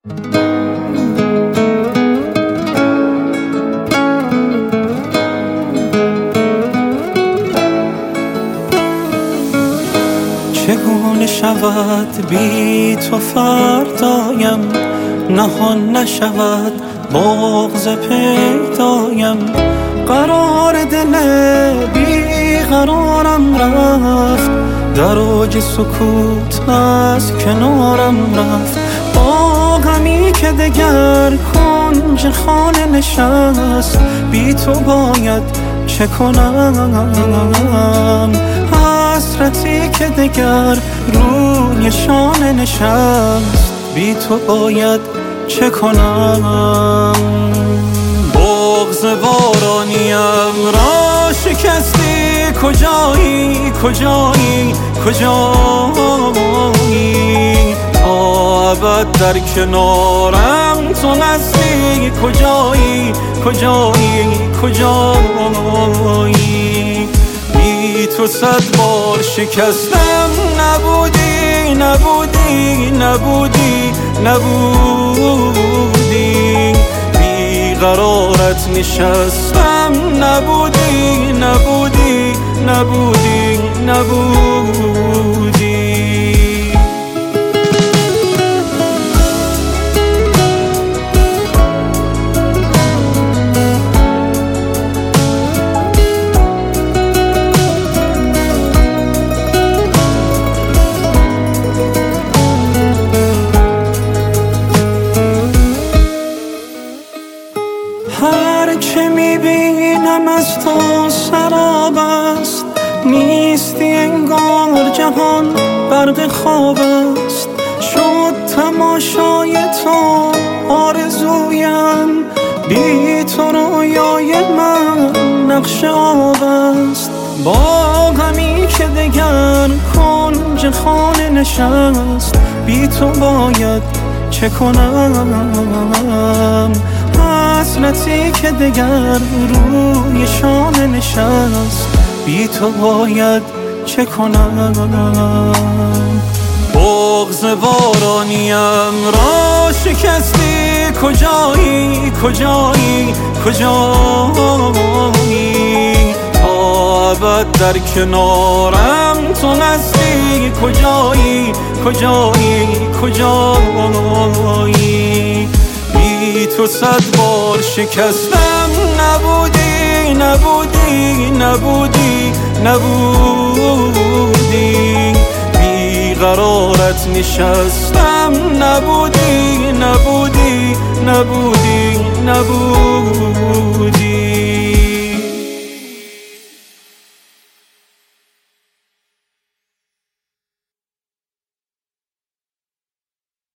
چگونه شود بی تو فردایم، نهان نشود بغض پیدایم. قرار دل بی قرارم رفت، در اوج سکوت از کنارم رفت. با غمی که دگر کنج خانه نشست، بی تو باید چه کنم؟ حسرتی که دگر روی شانه نشست، بی تو باید چه کنم؟ بغض بارانیم را شکستی، کجایی کجایی کجایی؟ تا ابد در کنارم تو هستی، کجایی کجایی کجایی؟ بی تو 100 بار شکستم، نبودی نبودی نبودی نبودی. بی قرارت نشستم، نبودی نبودی نبودی نبودی. هر چه میبینم از تو سراب است، نیستی انگار جهان برق خواب است. شد تماشای تو آرزویم، بی تو رویای من نقش آب است. با غمی که دگر کنج خانه نشست، بی تو باید چه کنم؟ حسرتی که دگر روی شانه نشست، بی تو باید چه کنم؟ بغض بارانیم را شکستی، کجایی کجایی کجایی؟ تا ابد در کنارم تو هستی، کجایی کجایی کجایی؟ بی تو 100 بار شکستم، نبودی نبودی نبودی نبودی. بی قرارت نشستم، نبودی نبودی نبودی نبودی.